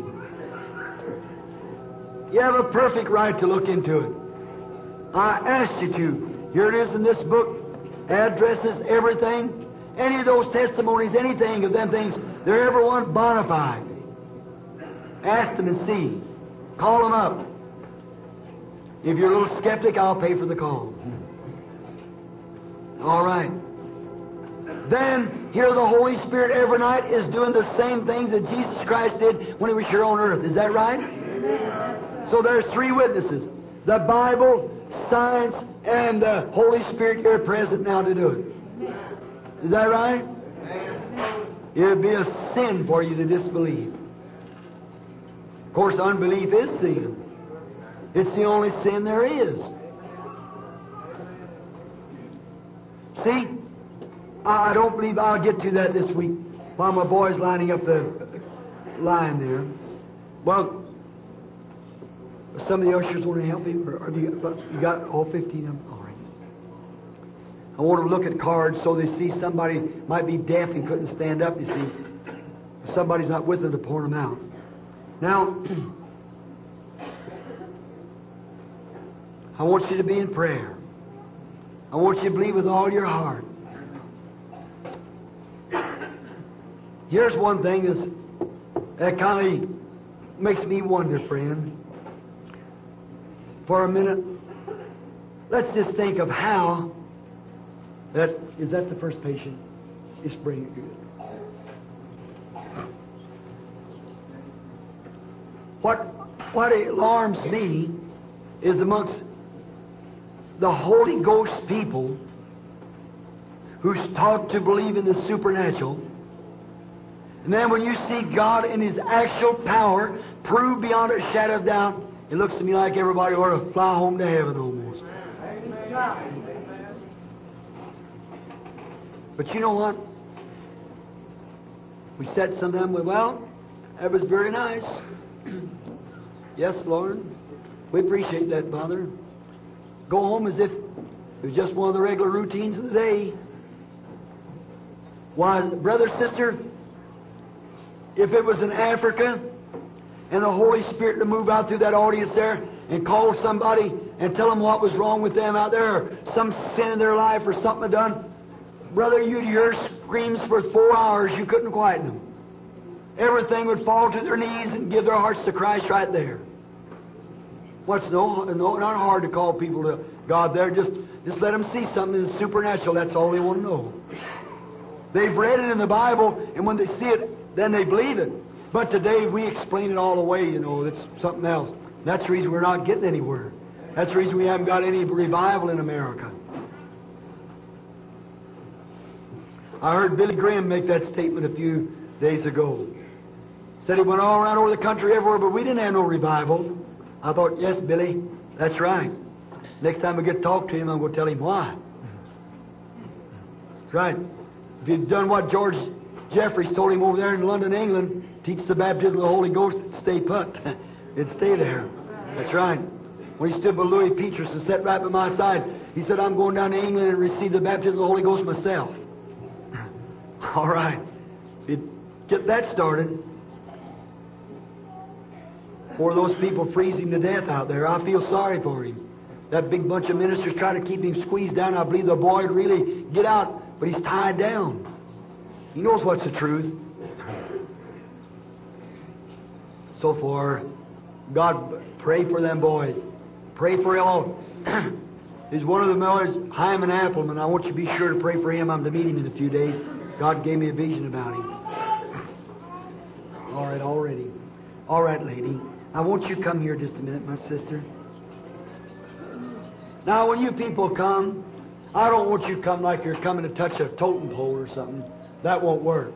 You have a perfect right to look into it. I asked you to. Here it is in this book. Addresses, everything. Any of those testimonies, anything of them things, they're everyone bona fide. Ask them and see. Call them up. If you're a little skeptic, I'll pay for the call. All right. Then, here the Holy Spirit every night is doing the same things that Jesus Christ did when He was here on earth. Is that right? Amen. So there's three witnesses. The Bible, science, and the Holy Spirit here present now to do it. Is that right? Amen. It would be a sin for you to disbelieve. Of course, unbelief is sin. It's the only sin there is. See, I don't believe I'll get to that this week while my boy's lining up the line there. Well, some of the ushers want to help me, or, or do you, you got all fifteen of them? All right. I want to look at cards so they see somebody might be deaf and couldn't stand up, you see. If somebody's not with them to point them out. Now, I want you to be in prayer. I want you to believe with all your heart. Here's one thing that's, that kind of makes me wonder, friend. For a minute, let's just think of how that, is that the first patient? Just bring it good. What, what alarms me is amongst the Holy Ghost people who's taught to believe in the supernatural. And then when you see God in His actual power proved beyond a shadow of doubt, it looks to me like everybody ought to fly home to heaven almost. But you know what? We said sometime, well, that was very nice. Yes, Lord. We appreciate that, Father. Go home as if it was just one of the regular routines of the day. Why, brother, sister, if it was in Africa and the Holy Spirit to move out through that audience there and call somebody and tell them what was wrong with them out there, or some sin in their life or something done, Brother, you'd hear screams for four hours. You couldn't quieten them. Everything would fall to their knees and give their hearts to Christ right there. What's no, no, not hard to call people to God there. Just, just let them see something that's supernatural. That's all they want to know. They've read it in the Bible, and when they see it, then they believe it. But today we explain it all away, you know. It's something else. That's the reason we're not getting anywhere. That's the reason we haven't got any revival in America. I heard Billy Graham make that statement a few days ago. Said he went all around over the country everywhere, but we didn't have no revival. I thought, yes, Billy, that's right. Next time I get to talk to him, I'm going to tell him why. That's right. If he'd done what George Jeffreys told him over there in London, England, teach the baptism of the Holy Ghost, stay put. It'd stay there. That's right. When he stood with Louis Petrus and sat right by my side, he said, I'm going down to England and receive the baptism of the Holy Ghost myself. All right. If you'd get that started, before those people freeze him to death out there, I feel sorry for him. That big bunch of ministers try to keep him squeezed down. I believe the boy would really get out, but he's tied down. He knows what's the truth. So far, God, pray for them boys. Pray for all. There's one of the boys, Hyman Appleman. I want you to be sure to pray for him. I'm to meet him in a few days. God gave me a vision about him. All right, already. All right, lady. I want you to come here just a minute, my sister. Now, when you people come, I don't want you to come like you're coming to touch a totem pole or something. That won't work.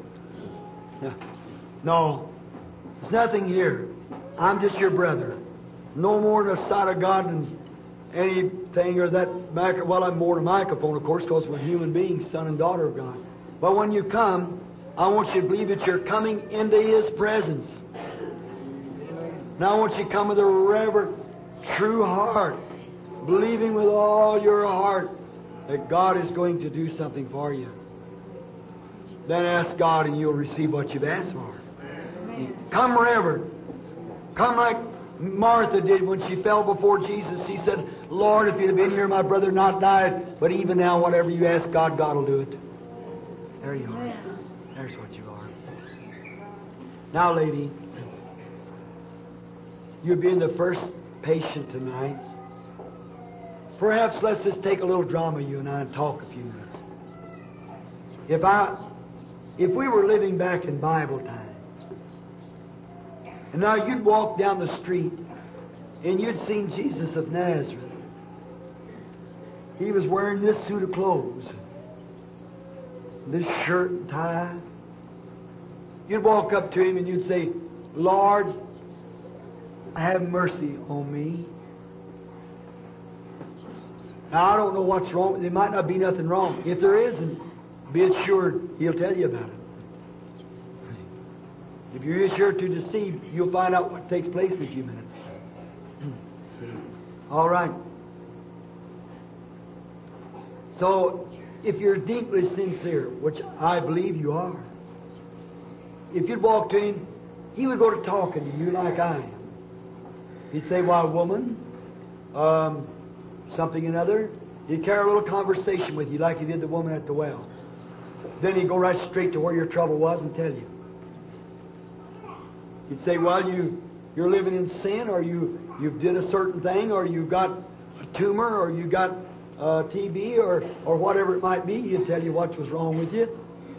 No. There's nothing here. I'm just your brother. No more than a sight of God than anything or that microphone. Well, I'm more than a microphone, of course, because we're human beings, son and daughter of God. But when you come, I want you to believe that you're coming into His presence. Now I want you to come with a reverent, true heart, believing with all your heart that God is going to do something for you. Then ask God and you'll receive what you've asked for. Come reverent. Come like Martha did when she fell before Jesus. She said, Lord, if you'd have been here, my brother had not died. But even now, whatever you ask God, God will do it. There you are. There's what you are. Now, lady, you're being the first patient tonight. Perhaps let's just take a little drama, you and I, and talk a few minutes. If I, if we were living back in Bible times, and now you'd walk down the street and you'd seen Jesus of Nazareth. He was wearing this suit of clothes, this shirt and tie. You'd walk up to him and you'd say, Lord, have mercy on me. Now, I don't know what's wrong. There might not be nothing wrong. If there isn't, be assured He'll tell you about it. If you're sure to deceive, you'll find out what takes place in a few minutes. All right. So, if you're deeply sincere, which I believe you are, if you'd walk to him, he would go to talking to you like I am. He'd say, "Why, woman, um, something or another." He'd carry a little conversation with you like he did the woman at the well. Then he'd go right straight to where your trouble was and tell you. He'd say, well, you, you're living in sin, or you, you did a certain thing, or you got a tumor, or you got uh, T B, or, or whatever it might be. He'd tell you what was wrong with you.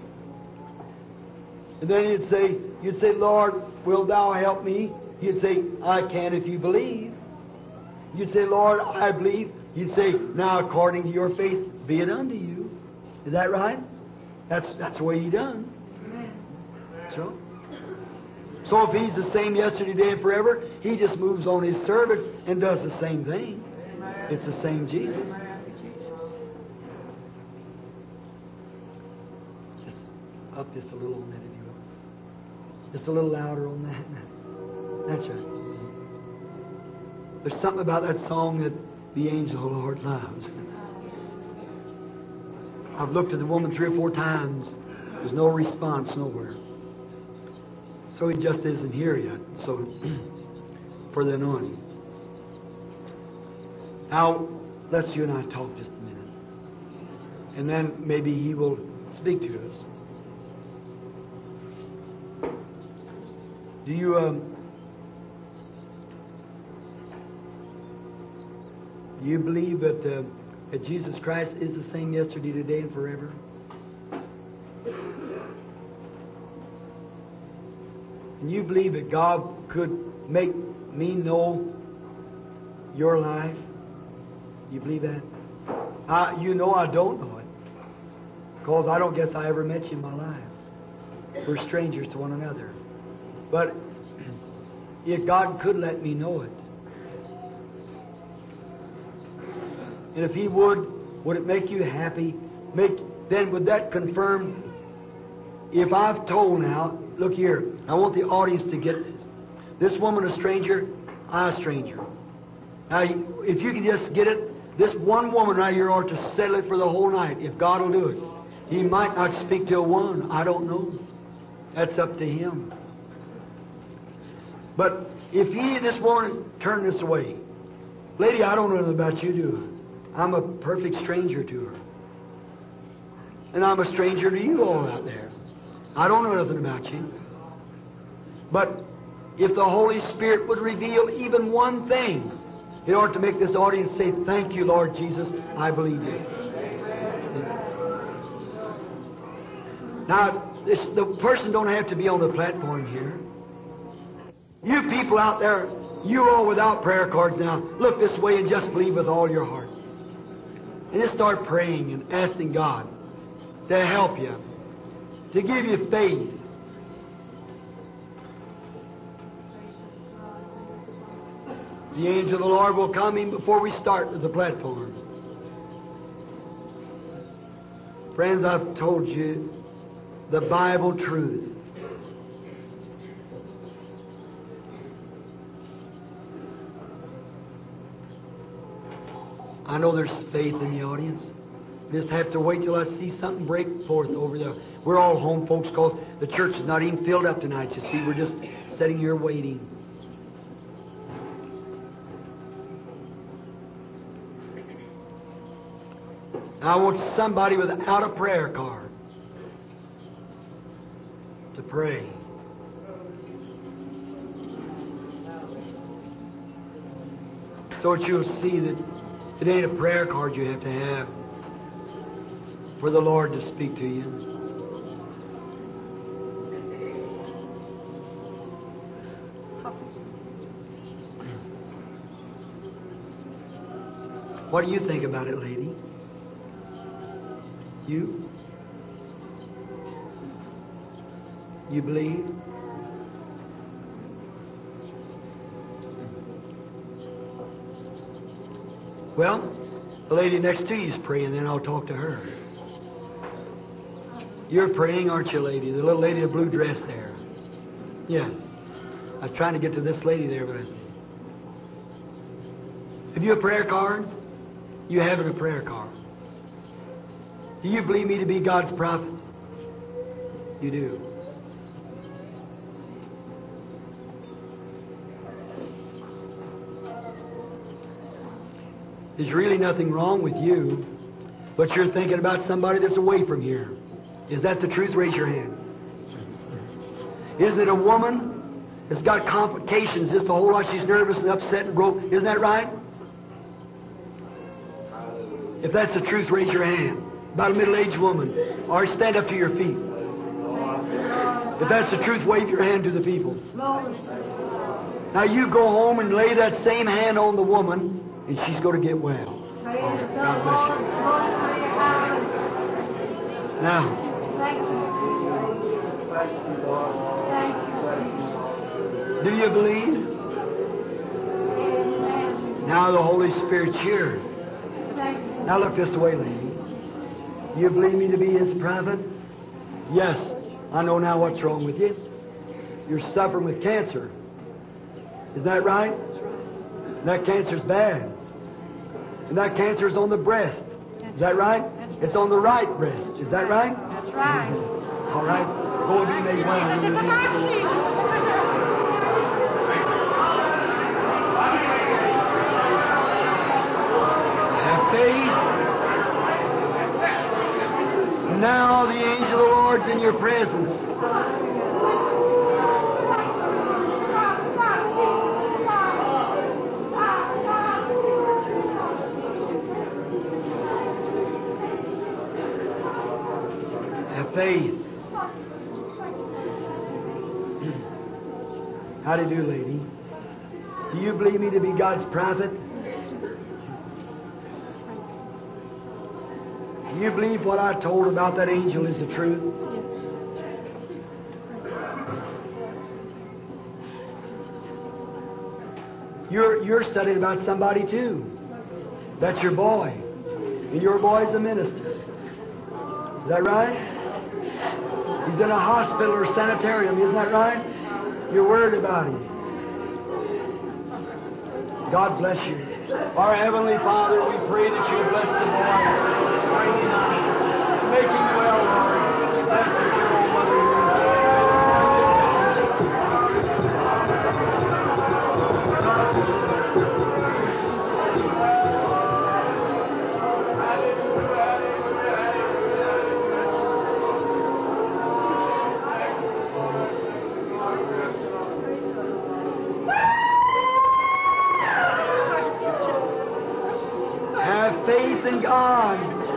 And then he'd say, you'd say, Lord, will thou help me? He'd say, I can if you believe. You'd say, Lord, I believe. You'd say, now according to your faith, be it unto you. Is that right? That's, that's the way He done. So, so if He's the same yesterday, today, and forever, He just moves on His servants and does the same thing. It's the same Jesus. Just up just a little on that, if you will. Just a little louder on that. That's right. There's something about that song that the angel of the Lord loves. I've looked at the woman three or four times. There's no response nowhere. So He just isn't here yet. So, for the anointing. Now, let's you and I talk just a minute. and then maybe He will speak to us. Do you, um, do you believe that, uh, that Jesus Christ is the same yesterday, today, and forever? And you believe that God could make me know your life? You believe that? I, you know I don't know it. Because I don't guess I ever met you in my life. We're strangers to one another. But if God could let me know it, and if He would, would it make you happy? Make then would that confirm? If I've told now, look here, I want the audience to get this. This woman a stranger, I a stranger. Now, if you can just get it, this one woman right here ought to settle it for the whole night. If God will do it, He might not speak till one. I don't know. That's up to Him. But if He, this woman, turn this away, lady, I don't know nothing about you, do I? I'm a perfect stranger to her. And I'm a stranger to you all out there. I don't know nothing about you. But if the Holy Spirit would reveal even one thing, it ought to make this audience say, thank you, Lord Jesus, I believe you. Now, this, the person don't have to be on the platform here. You people out there, you all without prayer cards now, look this way and just believe with all your heart. And just start praying and asking God to help you, to give you faith. The angel of the Lord will come in before we start to the platform. Friends, I've told you the Bible truth. I know there's faith in the audience. Just have to wait till I see something break forth over there. We're all home folks because the church is not even filled up tonight. You see, we're just sitting here waiting. I want somebody without a prayer card to pray. So that you'll see that it ain't a prayer card you have to have for the Lord to speak to you. What do you think about it, lady? You? You believe? Well, the lady next to you is praying, then I'll talk to her. You're praying, aren't you, lady? The little lady in the blue dress there. Yes. I was trying to get to this lady there, but I... Have you a prayer card? You haven't a prayer card. Do you believe me to be God's prophet? You do. There's really nothing wrong with you, but you're thinking about somebody that's away from here. Is that the truth? Raise your hand. Is it a woman that's got complications just a whole lot? She's nervous and upset and broke. Isn't that right? If that's the truth, raise your hand. About a middle-aged woman. Or stand up to your feet. If that's the truth, wave your hand to the people. Now you go home and lay that same hand on the woman, and she's going to get well. Oh, God bless you. Now, do you believe? Now the Holy Spirit's here. Now look this way, lady. You believe me to be His prophet? Yes. I know now what's wrong with you. You're suffering with cancer. Is that right? That cancer's bad. And that cancer's on the breast. Is that right? It's on the right breast. Is that right? That's right. All right. Go and be made well. Have faith. now the angel of the Lord's in your presence. Have faith. How do you do, lady? Do you believe me to be God's prophet? Do you believe what I told about that angel is the truth? You're, you're studying about somebody too. That's your boy. And your boy's a minister. Is that right? He's in a hospital or sanitarium, isn't that right? You're worried about him. God bless you. Our Heavenly Father, we pray that you bless the boy. Make him well, Lord. Bless his dear old mother. Have faith in God.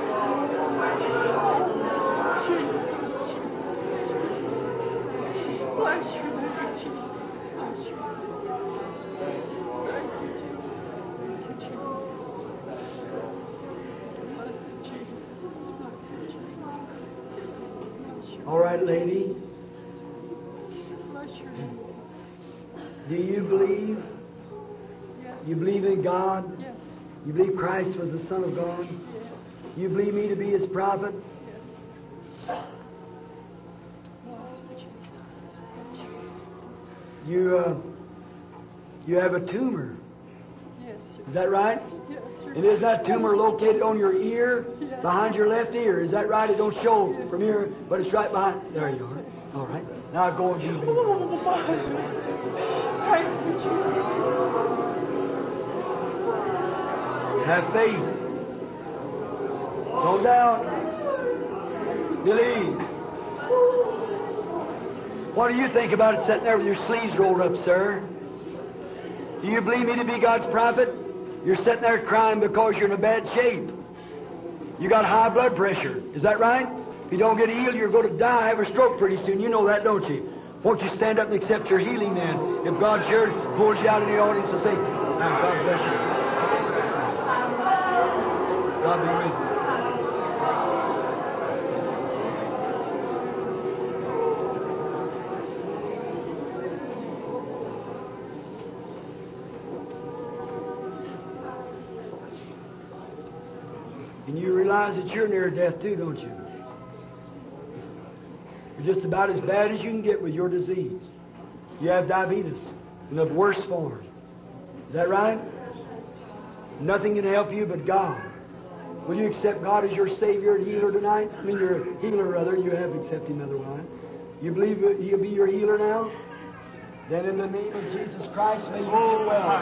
All right, lady. Do you believe? You believe in God? Yes. You believe Christ was the Son of God? Yes. You believe me to be His prophet? You, uh, you have a tumor. Yes, sir. Is that right? Yes, sir. And is that tumor located on your ear, Yes. behind your left ear? Is that right? It don't show from here, but it's right behind. There you are. All right. Now go and do Oh, my. Thank you, Jesus. Have faith. Don't doubt. Believe. What do you think about it sitting there with your sleeves rolled up, sir? Do you believe me to be God's prophet? You're sitting there crying because you're in a bad shape. You got high blood pressure. Is that right? If you don't get healed, you're going to die, have a stroke pretty soon. You know that, don't you? Won't you stand up and accept your healing then? If God sure pulls you out in the audience and say, now, God bless you. God be with you. And you realize that you're near death too, don't you? You're just about as bad as you can get with your disease. You have diabetes in the worst form. Is that right? Nothing can help you but God. Will you accept God as your Savior and healer tonight? I mean, your healer, rather. You have accepted Him otherwise. You believe He'll be your healer now? Then in the name of Jesus Christ, may you get well.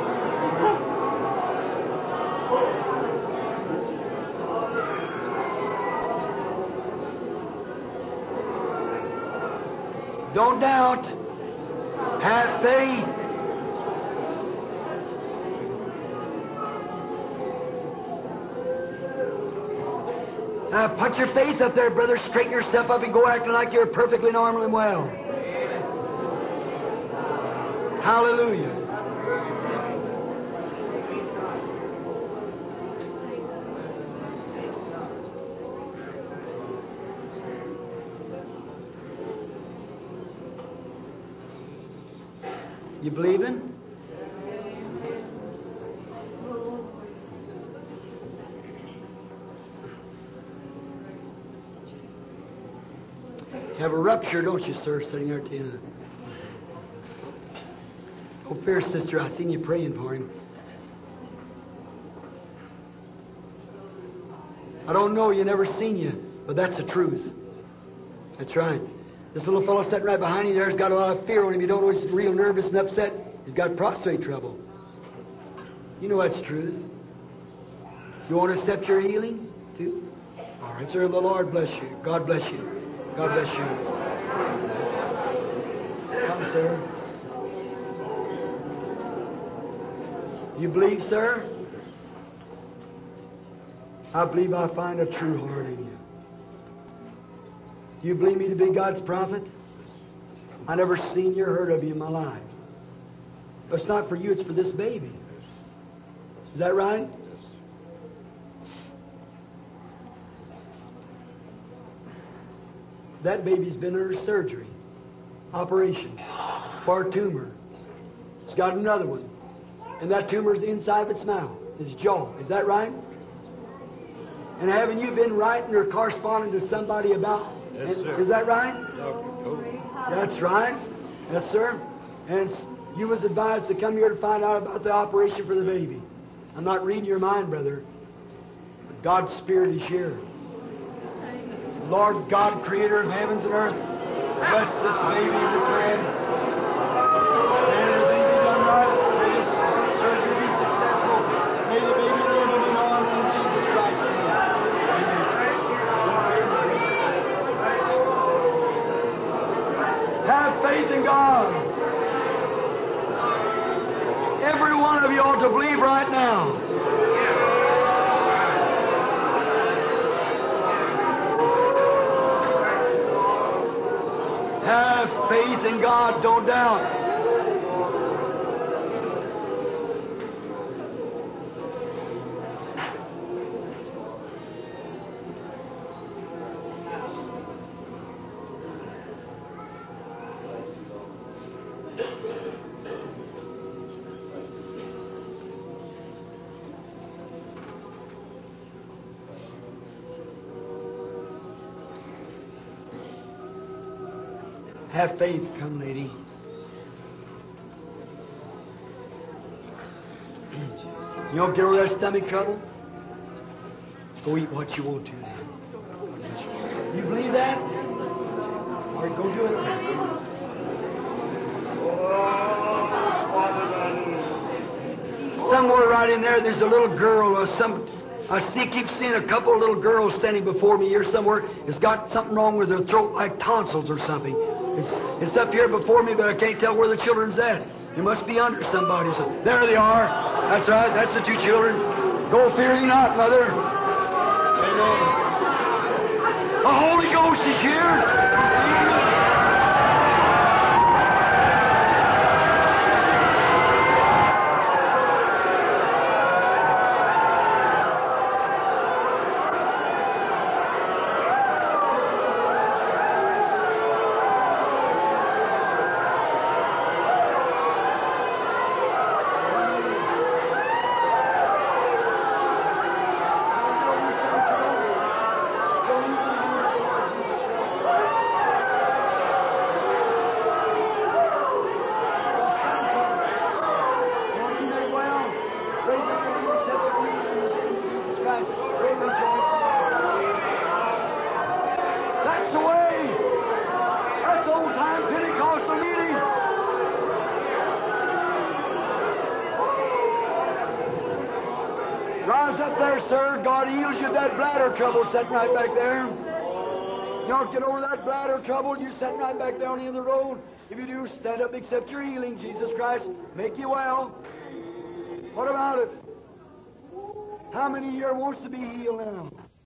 Don't doubt. Have faith. Now put your face up there, brother. Straighten yourself up and go acting like you're perfectly normal and well. Hallelujah. You believing? You have a rupture, don't you, sir, sitting there at the end? Oh, fair sister, I seen you praying for him. I don't know, you never seen you, but that's the truth. That's right. This little fellow sitting right behind you there's got a lot of fear on him. You don't know he's real nervous and upset. He's got prostate trouble. You know that's the truth. You want to accept your healing, too? All right, sir. The Lord bless you. God bless you. God bless you. Come, sir. You believe, sir? I believe I find a true heart in you. You believe me to be God's prophet? I never seen you or heard of you in my life. But it's not for you, it's for this baby. Is that right? That baby's been under surgery, operation, for a tumor. It's got another one. And that tumor's inside of its mouth, its jaw. Is that right? And haven't you been writing or corresponding to somebody about? Yes, and, sir. Is that right? Doctor Cody. That's right. Yes, sir. And you was advised to come here to find out about the operation for the baby. I'm not reading your mind, brother. But God's Spirit is here. Lord God, Creator of heavens and earth, bless this baby and this man. May everything be done right. May this surgery be successful. May the baby live and be on in Jesus Christ's name. Amen. Have faith in God. Every one of you ought to believe right now. Have faith in God, don't doubt. Have faith, come, lady. You don't get over that stomach trouble? Go eat what you want to now. You believe that? All right, go do it. Somewhere right in there, there's a little girl or some. I see, keep seeing a couple of little girls standing before me here somewhere. It's got something wrong with their throat, like tonsils or something. It's, it's up here before me, but I can't tell where the children's at. They must be under somebody. So there they are. That's right. That's the two children. Go fearing not, mother. Amen. The Holy Ghost is here. That's the way. That's old time Pentecostal meeting. Rise up there, sir. God heals you of that bladder trouble sitting right back there. You don't get over that bladder trouble. You're sitting right back there on the end of the road. If you do, stand up, accept your healing. Jesus Christ make you well. What about it? How many here wants to be healed now?